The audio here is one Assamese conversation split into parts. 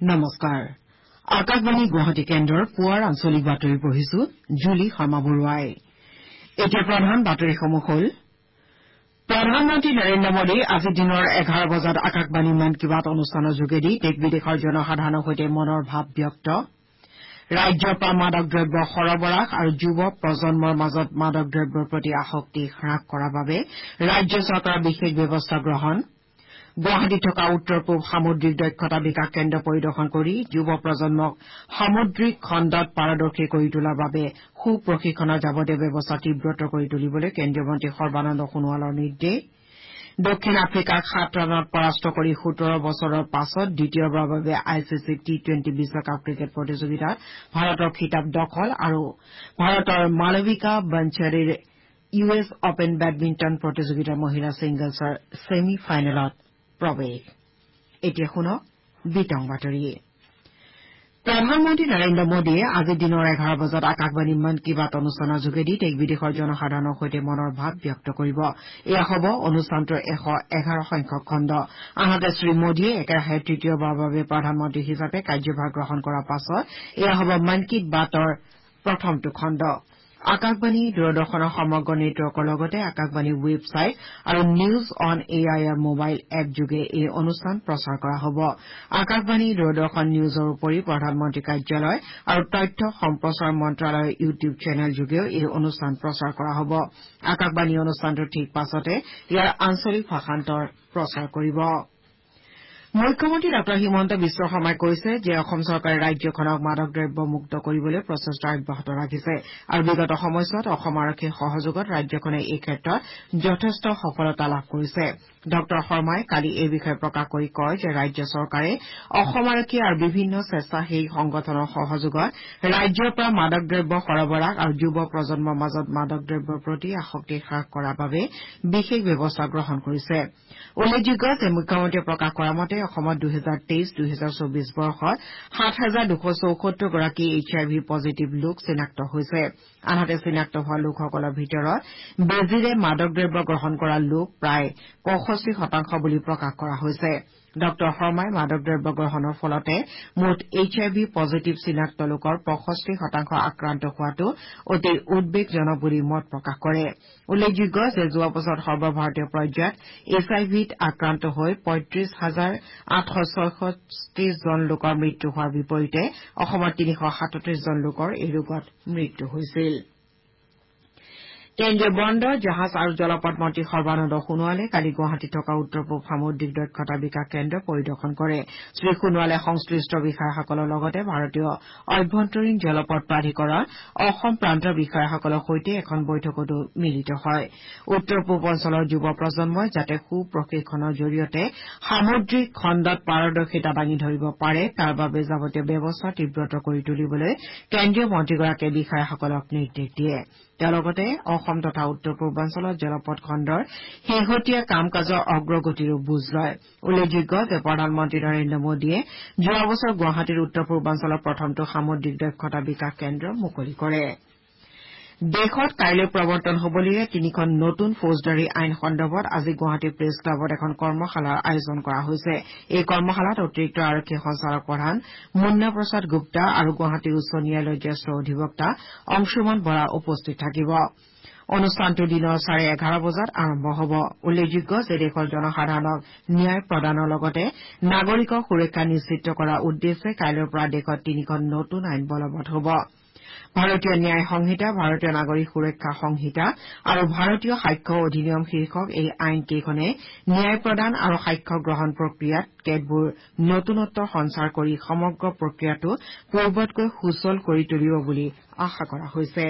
নমস্কাৰ আকাশবাণী গুৱাহাটী কেন্দ্ৰৰ পুৱাৰ আঞ্চলিক বাতৰি পঢ়িছো জুলি শৰ্মা বৰুৱাই এতিয়া প্ৰধান বাতৰিসমূহ হ'ল প্ৰধানমন্ত্ৰী নৰেন্দ্ৰ মোদী আজি দিনৰ 11 বজাত আকাশবাণী মন কী বাত অনুষ্ঠানৰ যোগেদি দেশ বিদেশৰ জনসাধাৰণৰ সৈতে মনৰ ভাৱ ব্যক্ত ৰাজ্যৰ পৰা মাদক দ্ৰব্য সৰবৰাহ আৰু যুৱ প্ৰজন্মৰ মাজত মাদক দ্ৰব্যৰ প্ৰতি আসক্তি হ্ৰাস কৰাৰ বাবে ৰাজ্য চৰকাৰৰ বিশেষ ব্যৱস্থা গ্ৰহণ গুৱাহাটীত থকা উত্তৰ পূব সামুদ্ৰিক দক্ষতা বিকাশ কেন্দ্ৰ পৰিদৰ্শন কৰি যুৱ প্ৰজন্মক সামুদ্ৰিক খণ্ডত পাৰদৰ্শী কৰি তোলাৰ বাবে সুপ্ৰশিক্ষণৰ যাৱতীয় ব্যৱস্থা তীব্ৰতৰ কৰি তুলিবলৈ কেন্দ্ৰীয় মন্ত্ৰী সৰ্বানন্দ সোণোৱালৰ নিৰ্দেশ দক্ষিণ আফ্ৰিকাক 7 ৰানত পৰাস্ত কৰি 17 বছৰৰ পাছত দ্বিতীয়বাৰৰ বাবে আইচিচি টি-20 বিশ্বকাপ ক্ৰিকেট প্ৰতিযোগিতাত ভাৰতৰ খিতাপ দখল আৰু ভাৰতৰ মালবিকা বানচাৰীৰ ইউএছ অপেন বেডমিণ্টন প্ৰতিযোগিতাৰ মহিলা ছিংগলছৰ ছেমি ফাইনেলত প্ৰৱেশ এতিয়া শুনক বিতং বাতৰি প্ৰধানমন্ত্ৰী নৰেন্দ্ৰ মোদীয়ে আজি দিনৰ 11 বজাত আকাশবাণী মন কী বাত অনুষ্ঠানৰ যোগেদি দেশ বিদেশৰ জনসাধাৰণৰ সৈতে মনৰ ভাৱ ব্যক্ত কৰিব এয়া হ'ব অনুষ্ঠানটোৰ 111 সংখ্যক খণ্ড আনহাতে শ্ৰীমোদীয়ে একেৰাহে তৃতীয়বাৰৰ বাবে প্ৰধানমন্ত্ৰী হিচাপে কাৰ্যভাৰ গ্ৰহণ কৰাৰ পাছত এয়া হ'ব মন কী বাতৰ প্ৰথমটো খণ্ড আকাশবাণী দূৰদৰ্শনৰ সমগ্ৰ নেটৱৰ্কৰ লগতে আকাশবাণীৰ ৱেবছাইট আৰু news on AIR mobile app যোগে এই অনুষ্ঠান প্ৰচাৰ কৰা হ'ব আকাশবাণী দূৰদৰ্শন নিউজৰ উপৰি প্ৰধানমন্ত্ৰী কাৰ্যালয় আৰু তথ্য সম্প্ৰচাৰ মন্ত্ৰালয়ৰ ইউটিউব চেনেল যোগেও এই অনুষ্ঠান প্ৰচাৰ কৰা হ'ব আকাশবাণী অনুষ্ঠানটোৰ ঠিক পাছতে ইয়াৰ আঞ্চলিক ভাষান্তৰ প্ৰচাৰ কৰিব মুখ্যমন্ত্ৰী ডঃ হিমন্ত বিশ্ব শৰ্মাই কৈছে যে অসম চৰকাৰে ৰাজ্যখনক মাদক দ্ৰব্য মুক্ত কৰিবলৈ প্ৰচেষ্টা অব্যাহত ৰাখিছে আৰু বিগত সময়ছোৱাত অসম আৰক্ষীৰ সহযোগত ৰাজ্যখনে এই ক্ষেত্ৰত যথেষ্ট সফলতা লাভ কৰিছে ডঃ শৰ্মাই কালি এই বিষয়ে প্ৰকাশ কৰি কয় যে ৰাজ্য চৰকাৰে অসম আৰক্ষী আৰু বিভিন্ন স্বেচ্ছাসেৱী সংগঠনৰ সহযোগত ৰাজ্যৰ পৰা মাদক দ্ৰব্য সৰবৰাহ আৰু যুৱ প্ৰজন্মৰ মাজত মাদক দ্ৰব্যৰ প্ৰতি আসক্তি হ্ৰাস কৰাৰ বাবে বিশেষ ব্যৱস্থা গ্ৰহণ কৰিছে উল্লেখযোগ্য যে মুখ্যমন্ত্ৰীয়ে প্ৰকাশ কৰা মতে অসমত 2023-2024 বৰ্ষত 7,274 গৰাকী HIV পজিটিভ লোক চিনাক্ত হৈছে আনহাতে চিনাক্ত হোৱা লোকসকলৰ ভিতৰত বেজীৰে মাদক দ্ৰব্য গ্ৰহণ কৰা লোক প্ৰায় 65% বুলি প্ৰকাশ কৰা হৈছে ডঃ শৰ্মাই মাদক দ্ৰব্য গ্ৰহণৰ ফলতে মুঠ HIV পজিটিভ চিনাক্ত লোকৰ 65% আক্ৰান্ত হোৱাটো অতি উদ্বেগজনক বুলি মত প্ৰকাশ কৰে উল্লেখযোগ্য যে যোৱা বছৰত সৰ্বভাৰতীয় পৰ্যায়ত HIVত আক্ৰান্ত হৈ 35,866 জন লোকৰ মৃত্যু হোৱাৰ বিপৰীতে অসমত 337 জন লোকৰ এই ৰোগত মৃত্যু হৈছিল কেন্দ্ৰীয় বন্দৰ জাহাজ আৰু জলপথ মন্ত্ৰী সৰ্বানন্দ সোণোৱালে কালি গুৱাহাটীত থকা উত্তৰ পূব সামুদ্ৰিক দক্ষতা বিকাশ কেন্দ্ৰ পৰিদৰ্শন কৰে শ্ৰীসোণোৱালে সংশ্লিষ্ট বিষয়াসকলৰ লগতে ভাৰতীয় অভ্যন্তৰীণ জলপথ প্ৰাধিকৰণ অসম প্ৰান্তৰ বিষয়াসকলৰ সৈতে এখন বৈঠকতো মিলিত হয় উত্তৰ পূব অঞ্চলৰ যুৱ প্ৰজন্মই যাতে সুপ্ৰশিক্ষণৰ জৰিয়তে সামুদ্ৰিক খণ্ডত পাৰদৰ্শিতা দাঙি ধৰিব পাৰে তাৰ বাবে যাৱতীয় ব্যৱস্থা তীব্ৰতৰ কৰি তুলিবলৈ কেন্দ্ৰীয় মন্ত্ৰীগৰাকীয়ে বিষয়াসকলক নিৰ্দেশ দিয়ে তেওঁ লগতে অসম তথা উত্তৰ পূৰ্বাঞ্চলত জলপথ খণ্ডৰ শেহতীয়া কাম কাজৰ অগ্ৰগতিৰো বুজ লয় উল্লেখযোগ্য যে প্ৰধানমন্ত্ৰী নৰেন্দ্ৰ মোদীয়ে যোৱা বছৰ গুৱাহাটীৰ উত্তৰ পূৰ্বাঞ্চলৰ প্ৰথমটো সামুদ্ৰিক দক্ষতা বিকাশ কেন্দ্ৰ মুকলি কৰে দেশত কাইলৈ প্ৰৱৰ্তন হবলগীয়া 3খন নতুন ফৌজদাৰী আইন সন্দৰ্ভত আজি গুৱাহাটী প্ৰেছ ক্লাবত এখন কৰ্মশালাৰ আয়োজন কৰা হৈছে এই কৰ্মশালাত অতিৰিক্ত আৰক্ষী সঞ্চালক প্ৰধান মুন্না প্ৰসাদ গুপ্তা আৰু গুৱাহাটী উচ্চ ন্যায়ালয়ৰ জ্যেষ্ঠ অধিবক্তা অংশুমান বৰা উপস্থিত থাকিব অনুষ্ঠানটো দিনৰ 11:30 বজাত আৰম্ভ হ'ব উল্লেখযোগ্য যে দেশৰ জনসাধাৰণক ন্যায় প্ৰদানৰ লগতে নাগৰিকৰ সুৰক্ষা নিশ্চিত কৰাৰ উদ্দেশ্যে কাইলৈৰ পৰা দেশত 3খন নতুন আইন বলবৎ হ'ব ভাৰতীয় ন্যায় সংহিতা ভাৰতীয় নাগৰিক সুৰক্ষা সংহিতা আৰু ভাৰতীয় সাক্ষ্য অধিনিয়ম শীৰ্ষক এই আইন কেইখনে ন্যায় প্ৰদান আৰু সাক্ষ্য গ্ৰহণ প্ৰক্ৰিয়াত কেতবোৰ নতুনত্বৰ সঞ্চাৰ কৰি সমগ্ৰ প্ৰক্ৰিয়াটো পূৰ্বতকৈ সুচল কৰি তুলিব বুলি আশা কৰা হৈছে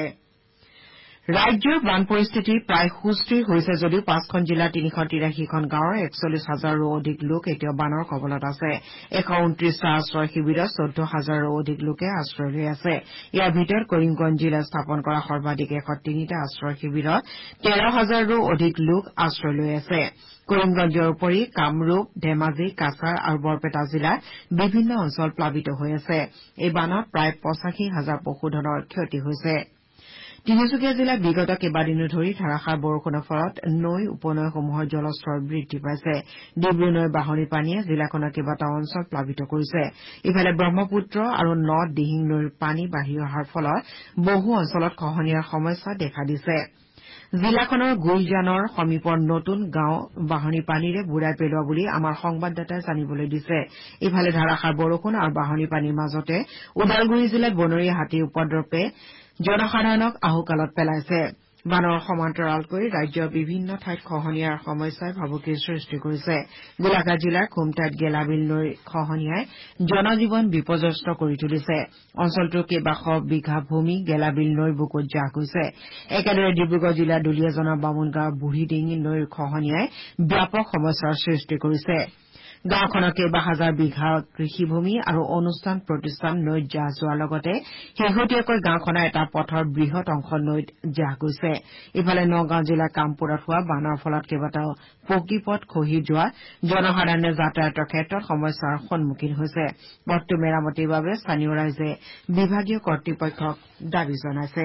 ৰাজ্যৰ বান পৰিস্থিতি প্ৰায় সুস্থিৰ হৈছে যদিও 5খন জিলাৰ 383খন গাঁৱৰ 41,000ৰো অধিক লোক এতিয়াও বানৰ কবলত আছে 129টা আশ্ৰয় শিবিৰত 14,000ৰো অধিক লোকে আশ্ৰয় লৈ আছে ইয়াৰ ভিতৰত কৰিমগঞ্জ জিলাত স্থাপন কৰা সৰ্বাধিক 103টা আশ্ৰয় শিবিৰত 13,000ৰো অধিক লোক আশ্ৰয় লৈ আছে কৰিমগঞ্জৰ উপৰি কামৰূপ ধেমাজি কাছাৰ আৰু বৰপেটা জিলাৰ বিভিন্ন অঞ্চল প্লাবিত হৈ আছে এই বানত প্ৰায় 85,000 পশুধনৰ ক্ষতি হৈছে তিনিচুকীয়া জিলাত বিগত কেইবাদিনো ধৰি ধাৰাসাৰ বৰষুণৰ ফলত নৈ উপনৈসমূহৰ জলস্তৰ বৃদ্ধি পাইছে। ডিব্ৰু নৈৰ বাঢ়নি পানীয়ে জিলাখনৰ কেইবাটাও অঞ্চল প্লাবিত কৰিছে। ইফালে ব্ৰহ্মপুত্ৰ আৰু নদ দিহিং নৈৰ পানী বাঢ়ি অহাৰ ফলত বহু অঞ্চলত খহনীয়াৰ সমস্যা দেখা দিছে। জিলাখনৰ গুলজানৰ সমীপৰ নতুন গাঁও বাঢ়নি পানীৰে বুৰাই পেলোৱা বুলি আমাৰ সংবাদদাতাই জানিবলৈ দিছে। ইফালে ধাৰাসাৰ বৰষুণ আৰু বাঢ়নি পানীৰ মাজতে ওদালগুৰি জিলাত বনৰীয়া হাতীৰ উপদ্ৰৱে জনসাধাৰণক আহুকালত পেলাইছে। বানৰ সমান্তৰালকৈ ৰাজ্যৰ বিভিন্ন ঠাইত খহনীয়াৰ সমস্যাই ভাবুকিৰ সৃষ্টি কৰিছে। গোলাঘাট জিলাৰ খুমটাইত গেলাবিল নৈৰ খহনীয়াই জনজীৱন বিপৰ্যস্ত কৰি তুলিছে। অঞ্চলটোৰ কেইবাশ বিঘা ভূমি গেলাবিল নৈৰ বুকুত জাহ গৈছে। একেদৰে ডিব্ৰুগড় জিলাৰ দুলীয়াজনৰ বামুণগাঁৱৰ বুঢ়ীডিঙি নৈৰ খহনীয়াই ব্যাপক সমস্যাৰ সৃষ্টি কৰিছে। গাঁওখনৰ কেইবা হাজাৰ বিঘা কৃষিভূমি আৰু অনুষ্ঠান প্ৰতিষ্ঠান নৈত জাহ যোৱাৰ লগতে শেহতীয়াকৈ গাঁওখনৰ এটা পথৰ বৃহৎ অংশ নৈত জাহ গৈছে। ইফালে নগাঁও জিলাৰ কামপুৰত হোৱা বানৰ ফলত কেইবাটাও পকী পথ খহি যোৱা জনসাধাৰণে যাতায়াতৰ ক্ষেত্ৰত সমস্যাৰ সন্মুখীন হৈছে। পথটো মেৰামতিৰ বাবে স্থানীয় ৰাইজে বিভাগীয় কৰ্তৃপক্ষক দাবী জনাইছে।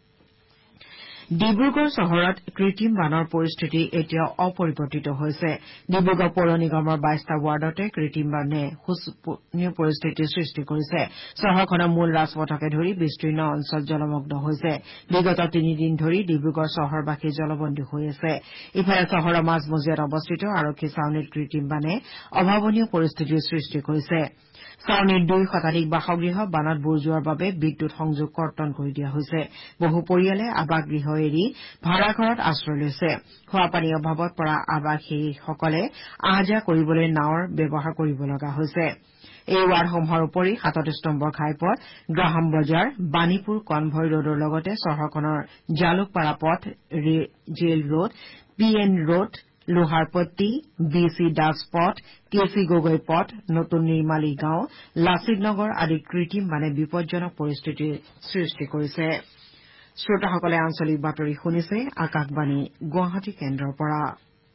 ডিব্ৰুগড় চহৰত কৃত্ৰিম বানৰ পৰিস্থিতি এতিয়াও অপৰিৱৰ্তিত হৈছে। ডিব্ৰুগড় পৌৰ নিগমৰ 22টা ৱাৰ্ডতে কৃত্ৰিম বানে শোচনীয় পৰিস্থিতিৰ সৃষ্টি কৰিছে। চহৰখনৰ মূল ৰাজপথকে ধৰি বিস্তীৰ্ণ অঞ্চল জলমগ্ন হৈছে। বিগত 3 দিন ধৰি ডিব্ৰুগড় চহৰবাসী জলবন্দী হৈ আছে। ইফালে চহৰৰ মাজমজিয়াত অৱস্থিত আৰক্ষী ছাউনীত কৃত্ৰিম বানে অভাৱনীয় পৰিস্থিতিৰ সৃষ্টি কৰিছে। ছাউনীৰ 2 শতাধিক বাসগৃহ বানত বুৰ যোৱাৰ বাবে বিদ্যুৎ সংযোগ কৰ্তন কৰি দিয়া হৈছে। বহু পৰিয়ালে আৱাসগৃহ এৰি ভাড়াঘৰত আশ্ৰয় লৈছে। খোৱাপানীৰ অভাৱত পৰা আৱাসীসকলে আহ-যাহ কৰিবলৈ নাৱৰ ব্যৱহাৰ কৰিব লগা হৈছে। এই ৱাৰ্ডসমূহৰ উপৰি 37 নম্বৰ ঘাইপথ, গ্ৰাহাম বজাৰ, বাণীপুৰ কনভয় ৰোডৰ লগতে চহৰখনৰ জালুকপাৰা পথ, jail road, PN road, Loharpatti, BC Das পথ, KC গগৈ পথ, নতুন নিৰ্মালী গাঁও, লাচিত নগৰ আদিত কৃত্ৰিম বানে বিপজ্জনক পৰিস্থিতিৰ সৃষ্টি কৰিছে। শ্ৰোতাসকলে আঞ্চলিক বাতৰি শুনিছে আকাশবাণী গুৱাহাটী কেন্দ্ৰৰ পৰা।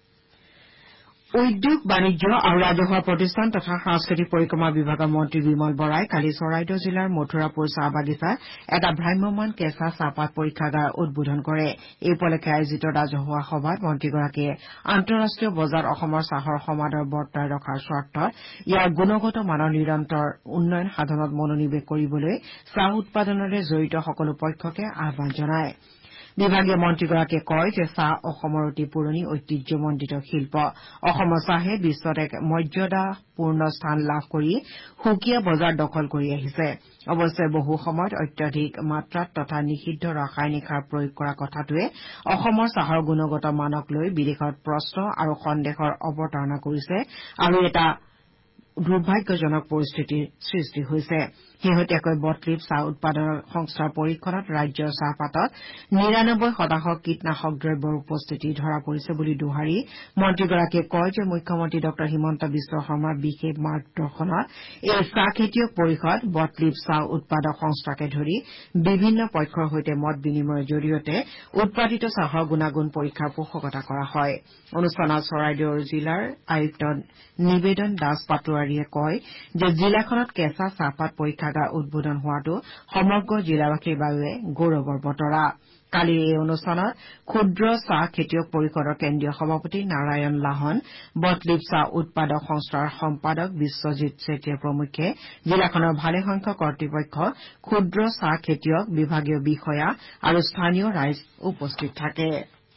উদ্যোগ বাণিজ্য আৰু ৰাজহুৱা প্ৰতিষ্ঠান তথা সাংস্কৃতিক পৰিক্ৰমা বিভাগৰ মন্ত্ৰী বিমল বৰাই কালি চৰাইদেউ জিলাৰ মথুৰাপুৰ চাহ বাগিচাত এটা ভ্ৰাম্যমাণ কেঁচা চাহপাত পৰীক্ষাগাৰ উদ্বোধন কৰে। এই উপলক্ষে আয়োজিত ৰাজহুৱা সভাত মন্ত্ৰীগৰাকীয়ে আন্তঃৰাষ্ট্ৰীয় বজাৰত অসমৰ চাহৰ সমাদৰ বৰ্তাই ৰখাৰ স্বাৰ্থত ইয়াৰ গুণগত মানৰ নিৰন্তৰ উন্নয়ন সাধনত মনোনিৱেশ কৰিবলৈ চাহ উৎপাদনৰে জড়িত সকলো পক্ষকে আহান জনায়। বিভাগীয় মন্ত্ৰীগৰাকীয়ে কয় যে চাহ অসমৰ অতি পুৰণি ঐতিহ্যমণ্ডিত শিল্প। অসমৰ চাহে বিশ্বত এক মৰ্যাদাপূৰ্ণ স্থান লাভ কৰি সুকীয়া বজাৰ দখল কৰি আহিছে। অৱশ্যে বহু সময়ত অত্যধিক মাত্ৰাত তথা নিষিদ্ধ ৰাসায়নিক সাৰ প্ৰয়োগ কৰা কথাটোৱে অসমৰ চাহৰ গুণগত মানক লৈ বিদেশত প্ৰশ্ন আৰু সন্দেহৰ অৱতাৰণা কৰিছে আৰু এটা দুৰ্ভাগ্যজনক পৰিস্থিতিৰ সৃষ্টি হৈছে। শেহতীয়াকৈ বটলিপ চাহ উৎপাদন সংস্থাৰ পৰীক্ষণত ৰাজ্যৰ চাহপাতত ৯৯% কীটনাশক দ্ৰব্যৰ উপস্থিতি ধৰা পৰিছে বুলি দোহাৰি মন্ত্ৰীগৰাকীয়ে কয় যে মুখ্যমন্ত্ৰী ডঃ হিমন্ত বিশ্ব শৰ্মাৰ বিশেষ মাৰ্গদৰ্শনত এই চাহ খেতিয়ক পৰিষদ, বটলিপ চাহ উৎপাদক সংস্থাকে ধৰি বিভিন্ন পক্ষৰ সৈতে মত বিনিময়ৰ জৰিয়তে উৎপাদিত চাহৰ গুণাগুণ পৰীক্ষাৰ পোষকতা কৰা হয়। অনুষ্ঠানত চৰাইদেউ জিলাৰ আয়ুক্ত নিবেদন দাস পাটোৱাৰীয়ে কয় যে জিলাখনত কেঁচা চাহপাত পৰীক্ষাগাৰ উদ্বোধন হোৱাটো সমগ্ৰ জিলাবাসীৰ বাবে গৌৰৱৰ বতৰা। কালিৰ এই অনুষ্ঠানত ক্ষুদ্ৰ চাহ খেতিয়ক পৰিষদৰ কেন্দ্ৰীয় সভাপতি নাৰায়ণ লাহন, বটলিপ চাহ উৎপাদক সংস্থাৰ সম্পাদক বিশ্বজিৎ চেতিয়া প্ৰমুখ্যে জিলাখনৰ ভালেসংখ্যক কৰ্তৃপক্ষ, ক্ষুদ্ৰ চাহ খেতিয়ক, বিভাগীয় বিষয়া আৰু স্থানীয় ৰাইজ উপস্থিত থাকে।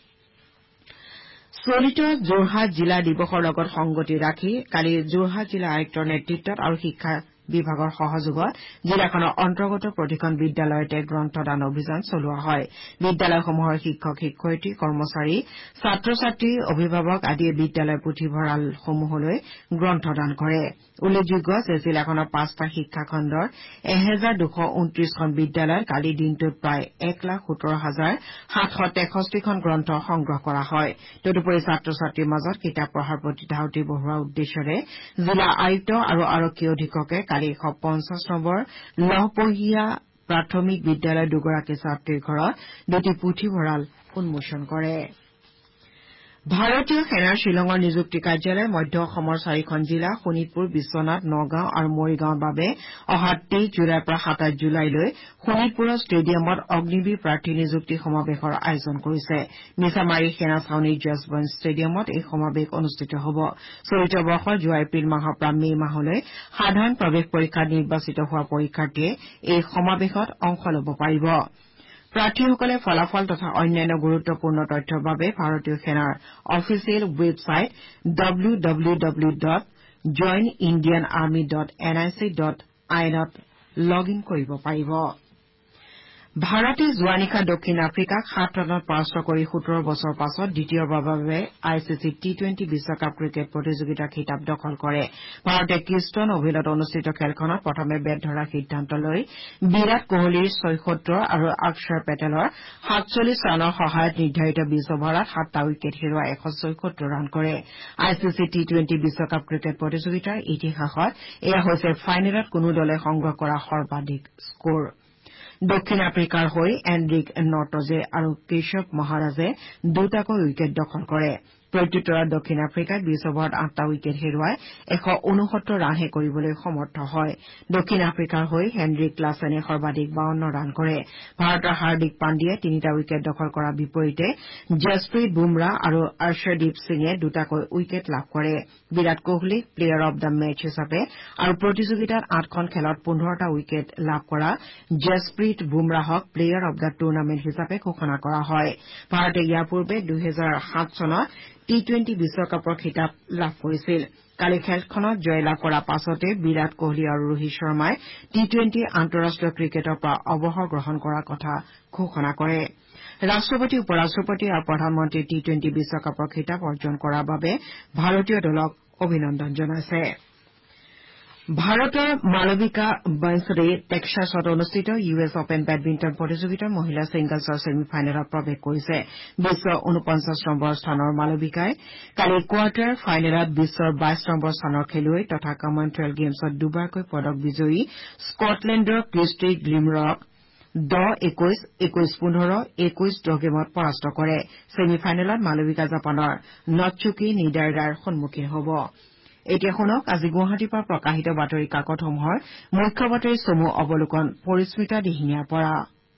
চলিত যোৰহাট জিলা দিৱসৰ লগত সংগতি ৰাখি কালি যোৰহাট জিলা আয়ুক্তৰ নেতৃত্বত আৰু শিক্ষা বিভাগৰ সহযোগত জিলাখনৰ অন্তৰ্গত প্ৰতিখন বিদ্যালয়তে গ্ৰন্থদান অভিযান চলোৱা হয়। বিদ্যালয়সমূহৰ শিক্ষক শিক্ষয়িত্ৰী, কৰ্মচাৰী, ছাত্ৰ ছাত্ৰী, অভিভাৱক আদিয়ে বিদ্যালয়ৰ পুথিভঁৰালসমূহলৈ গ্ৰন্থদান কৰে। উল্লেখযোগ্য যে জিলাখনৰ 5টা শিক্ষা খণ্ডৰ 1229খন বিদ্যালয়ত কালিৰ দিনটোত প্ৰায় 1,17,763খন গ্ৰন্থ সংগ্ৰহ কৰা হয়। তদুপৰি ছাত্ৰ ছাত্ৰীৰ মাজত কিতাপ পঢ়াৰ প্ৰতি ধাউতি বঢ়োৱাৰ উদ্দেশ্যেৰে জিলা আয়ুক্ত আৰু আৰক্ষী অধীক্ষকে কালি 150 নম্বৰ লহপহীয়া প্ৰাথমিক বিদ্যালয়ৰ দুগৰাকী ছাত্ৰীৰ ঘৰত দুটি পুথিভঁৰাল উন্মোচন কৰে। ভাৰতীয় সেনাৰ শ্বিলঙৰ নিযুক্তি কাৰ্যালয়ে মধ্য অসমৰ 4খন জিলা শোণিতপুৰ, বিশ্বনাথ, নগাঁও আৰু মৰিগাঁৱৰ বাবে অহা 23 জুলাইৰ পৰা 27 জুলাইলৈ শোণিতপুৰৰ ষ্টেডিয়ামত অগ্নিবীৰ প্ৰাৰ্থী নিযুক্তি সমাৱেশৰ আয়োজন কৰিছে। মিছামাৰী সেনা ছাউনীৰ জছবন্ট ষ্টেডিয়ামত এই সমাৱেশ অনুষ্ঠিত হ'ব। চলিত বৰ্ষৰ যোৱা এপ্ৰিল মাহৰ পৰা মে মাহলৈ সাধাৰণ প্ৰৱেশ পৰীক্ষাত নিৰ্বাচিত হোৱা পৰীক্ষাৰ্থীয়ে এই সমাৱেশত অংশ ল'ব পাৰিব। প্ৰাৰ্থীসকলে ফলাফল তথা অন্যান্য গুৰুত্বপূৰ্ণ তথ্যৰ বাবে ভাৰতীয় সেনাৰ অফিচিয়েল ৱেবছাইট www.joinindianarmy.nic.in ত লগ ইন কৰিব পাৰিব। ভাৰতে যোৱা নিশা দক্ষিণ আফ্ৰিকাক 7 ৰানত পৰাস্ত কৰি 17 বছৰৰ পাছত দ্বিতীয়বাৰৰ বাবে আইচিচি টি-20 বিশ্বকাপ ক্ৰিকেট প্ৰতিযোগিতাৰ খিতাপ দখল কৰে। ভাৰতে কিষ্টন অভেলত অনুষ্ঠিত খেলখনত প্ৰথমে বেট ধৰাৰ সিদ্ধান্ত লৈ বিৰাট কোহলীৰ 76 আৰু অক্ষৰ পেটেলৰ 47 ৰানৰ সহায়ত নিৰ্ধাৰিত 20 অভাৰত 7টা উইকেট হেৰুৱাই 174 ৰান কৰে। আইচিচি টি-20 বিশ্বকাপ ক্ৰিকেট প্ৰতিযোগিতাৰ ইতিহাসত এয়া হৈছে ফাইনেলত কোনো দলে সংগ্ৰহ কৰা সৰ্বাধিক স্ক'ৰ। দক্ষিণ আফ্ৰিকাৰ হৈ এণ্ড্ৰিক নৰ্টজে আৰু কেশৱ মহাৰাজে দুটাকৈ উইকেট দখল কৰে। প্ৰত্যুত্তৰত দক্ষিণ আফ্ৰিকাই 20 অভাৰত 8টা উইকেট হেৰুৱাই 169 ৰানহে কৰিবলৈ সমৰ্থ হয়। দক্ষিণ আফ্ৰিকাৰ হৈ হেনৰিক ক্লাছেনে সৰ্বাধিক 52 ৰান কৰে। ভাৰতৰ হাৰ্দিক পাণ্ডিয়াই 3টা উইকেট দখল কৰাৰ বিপৰীতে জছপ্ৰীত বুমৰাহ আৰু অৰ্শদীপ সিঙে দুটাকৈ উইকেট লাভ কৰে। বিৰাট কোহলীক প্লেয়াৰ অব দ্য মেচ হিচাপে আৰু প্ৰতিযোগিতাত 8খন খেলত 15টা উইকেট লাভ কৰা জছপ্ৰীত বুমৰাহক প্লেয়াৰ অব দ্য টুৰ্ণামেণ্ট হিচাপে ঘোষণা কৰা হয়। ভাৰতে ইয়াৰ পূৰ্বে 2007 চনত টি-20 বিশ্বকাপৰ খিতাপ লাভ কৰিছিল। কালি খেলখনত জয়লাভ কৰাৰ পাছতে বিৰাট কোহলী আৰু ৰোহিত শৰ্মাই টি-20 আন্তঃৰাষ্ট্ৰীয় ক্ৰিকেটৰ পৰা অৱসৰ গ্ৰহণ কৰাৰ কথা ঘোষণা কৰে। ৰাষ্ট্ৰপতি, উপ ৰাষ্ট্ৰপতি আৰু প্ৰধানমন্ত্ৰীয়ে টি-20 বিশ্বকাপৰ খিতাপ অৰ্জন কৰাৰ বাবে ভাৰতীয় দলক অভিনন্দন জনাইছে। ভাৰতৰ মালবিকা বনছৰে টেক্সাছত অনুষ্ঠিত US অপেন বেডমিণ্টন প্ৰতিযোগিতাৰ মহিলা ছিংগলছৰ ছেমি ফাইনেলত প্ৰৱেশ কৰিছে। বিশ্বৰ 49 নম্বৰ স্থানৰ মালবিকাই কালি কোৱাৰ্টাৰ ফাইনেলত বিশ্বৰ 22 নম্বৰ স্থানৰ খেলুৱৈ তথা কমনৱেলথ গেমছত দুবাৰকৈ পদক বিজয়ী স্কটলেণ্ডৰ ক্ৰিষ্টি গ্লিমৰক 10-21, 21-15, 21-10 গেমত পৰাস্ত কৰে। ছেমি ফাইনেলত মালবিকা জাপানৰ নটছুকি নিডাইৰাৰ সন্মুখীন হ'ব। এতিয়া শুনক আজি গুৱাহাটীৰ পৰা প্ৰকাশিত বাতৰি কাকতসমূহৰ মুখ্য বাতৰি চমু অৱলোকন পৰিস্মিতা দিহিঙীয়াৰ পৰা।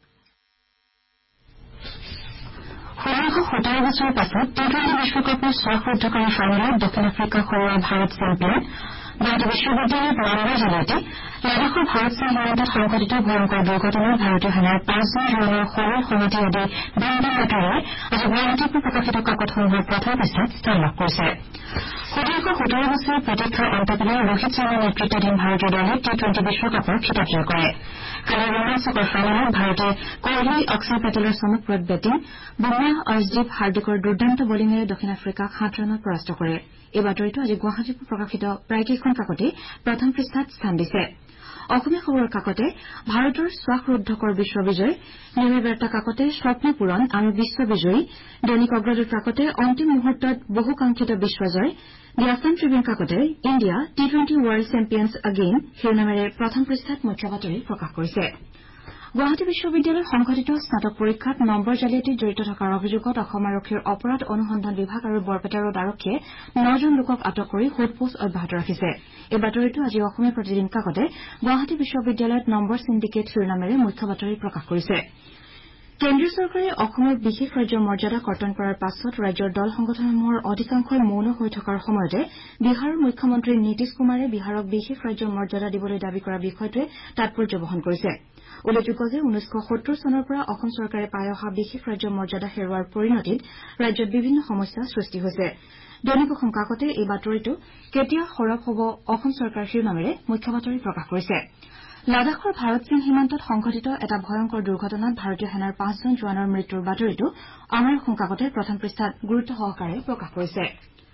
17 বছৰৰ পাছত টি-20 বিশ্বকাপৰ শ্বাসৰুদ্ধকাৰী ফাইনেলত দক্ষিণ আফ্ৰিকাক হৰুৱাই ভাৰত চেম্পিয়ন। গুৱাহাটী বিশ্ববিদ্যালয়ৰ নম্বৰ জিলাতে লাডাখৰ ভাৰত চীন সীমান্তত সংঘটিত ভয়ংকৰ দুৰ্ঘটনাত ভাৰতীয় সেনাৰ 5জন জোৱানৰ শৰীৰ সমাধি আদি ভিন ভিন বাতৰিয়ে আজি গুৱাহাটীৰ পৰা প্ৰকাশিত কাকতসমূহৰ প্ৰথম পৃষ্ঠাত স্থান লাভ কৰিছে। 17 বছৰৰ প্ৰতীক্ষাৰ অন্ত পেলাই ৰোহিত শৰ্মাৰ নেতৃত্বাধীন ভাৰতীয় দলে টি-20 বিশ্বকাপৰ খিতাপ জয় কৰে। কালিৰ ৰোমাঞ্চকৰ ফাইনেলত ভাৰতে কোহলী, অক্ষৰ পেটেলৰ চমকপ্ৰদ বেটিং, বুমৰাহ, অৰ্শদীপ, হাৰ্দিকৰ দুৰ্দান্ত বলিঙেৰে দক্ষিণ আফ্ৰিকাক 7 ৰানত পৰাস্ত কৰে। এই বাতৰিটো আজি গুৱাহাটীৰ পৰা প্ৰকাশিত প্ৰায়কেইখন কাকতেই প্ৰথম পৃষ্ঠাত স্থান দিছে। অসমীয়া খবৰৰ কাকতে ভাৰতৰ শ্বাসৰুদ্ধকৰ বিশ্ববিজয়, নিউজ কাকতে স্বপ্ন পূৰণ আৰু বিশ্ববিজয়ী, দৈনিক অগ্ৰদূত কাকতে অন্তিম মুহূৰ্তত বহুকাংক্ষিত বিশ্বজয়, দি আছাম ট্ৰিবিউন কাকতে ইণ্ডিয়া টি-20 ৱৰ্ল্ড চেম্পিয়নছ আগেইন শিৰোনামেৰে প্ৰথম পৃষ্ঠাত মুখ্য বাতৰি প্ৰকাশ কৰিছে। গুৱাহাটী বিশ্ববিদ্যালয়ত সংঘটিত স্নাতক পৰীক্ষাত নম্বৰ জালিয়াতিত জড়িত থকাৰ অভিযোগত অসম আৰক্ষীৰ অপৰাধ অনুসন্ধান বিভাগ আৰু বৰপেটা ৰোড আৰক্ষীয়ে 9জন লোকক আটক কৰি সোধপোছ অব্যাহত ৰাখিছে। এই বাতৰিটো আজি অসমীয়া প্ৰতিদিন কাকতে গুৱাহাটী বিশ্ববিদ্যালয়ত নম্বৰ সিণ্ডিকেট শিৰোনামেৰে মুখ্য বাতৰি প্ৰকাশ কৰিছে। কেন্দ্ৰীয় চৰকাৰে অসমৰ বিশেষ ৰাজ্যৰ মৰ্যাদা কৰ্তন কৰাৰ পাছত ৰাজ্যৰ দল সংগঠনসমূহৰ অধিকাংশই মৌন হৈ থকাৰ সময়তে বিহাৰৰ মুখ্যমন্ত্ৰী নীতিশ কুমাৰে বিহাৰক বিশেষ ৰাজ্যৰ মৰ্যাদা দিবলৈ দাবী কৰা বিষয়টোৱে তাৎপৰ্য বহন কৰিছে। উল্লেখযোগ্য যে 1970 চনৰ পৰা অসম চৰকাৰে পাই অহা বিশেষ ৰাজ্যৰ মৰ্যাদা হেৰুওৱাৰ পৰিণতিত ৰাজ্যত বিভিন্ন সমস্যাৰ সৃষ্টি হৈছে। দৈনিক অসম কাকতে এই বাতৰিটো কেতিয়া সৰব হ'ব অসম চৰকাৰ শিৰোনামেৰে মুখ্য বাতৰি প্ৰকাশ কৰিছে। লাডাখৰ ভাৰত চীন সীমান্তত সংঘটিত এটা ভয়ংকৰ দুৰ্ঘটনাত ভাৰতীয় সেনাৰ 5জন জোৱানৰ মৃত্যুৰ বাতৰিটো আমাৰ অসম কাকতে প্ৰথম পৃষ্ঠাত গুৰুত্ব সহকাৰে প্ৰকাশ কৰিছে।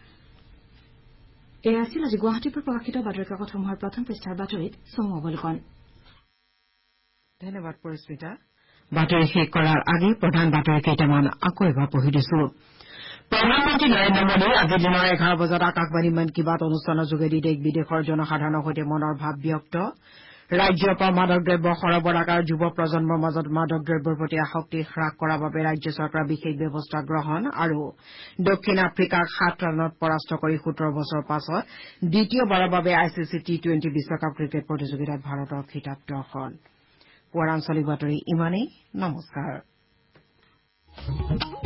এয়া আছিল আজি গুৱাহাটীৰ পৰা প্ৰকাশিত বাতৰি কাকতসমূহৰ প্ৰথম পৃষ্ঠাৰ বাতৰিত চমু অৱলোকন। ধন্যবাদ পৰিস্মিতা। বাতৰি শেষ কৰাৰ আগেয়ে প্ৰধান বাতৰি কেইটামান আকৌ এবাৰ পঢ়ি দিছো। প্ৰধানমন্ত্ৰী নৰেন্দ্ৰ মোদীয়ে আজি দিনৰ 11 বজাত আকাশবাণী মন কী বাত অনুষ্ঠানৰ যোগেদি দেশ বিদেশৰ জনসাধাৰণৰ সৈতে মনৰ ভাৱ ব্যক্ত। ৰাজ্যৰ পৰা মাদক দ্ৰব্য সৰবৰাহ আৰু যুৱ প্ৰজন্মৰ মাজত মাদক দ্ৰব্যৰ প্ৰতি আসক্তি হ্ৰাস কৰাৰ বাবে ৰাজ্য চৰকাৰে বিশেষ ব্যৱস্থা গ্ৰহণ আৰু দক্ষিণ আফ্ৰিকাক 7 ৰানত পৰাস্ত কৰি 17 বছৰৰ পাছত দ্বিতীয়বাৰৰ বাবে আইচিচি টি-20 বিশ্বকাপ ক্ৰিকেট প্ৰতিযোগিতাত ভাৰতৰ খিতাপ দখল। পুৱাৰ আঞ্চলিক বাতৰি ইমানেই। নমস্কাৰ।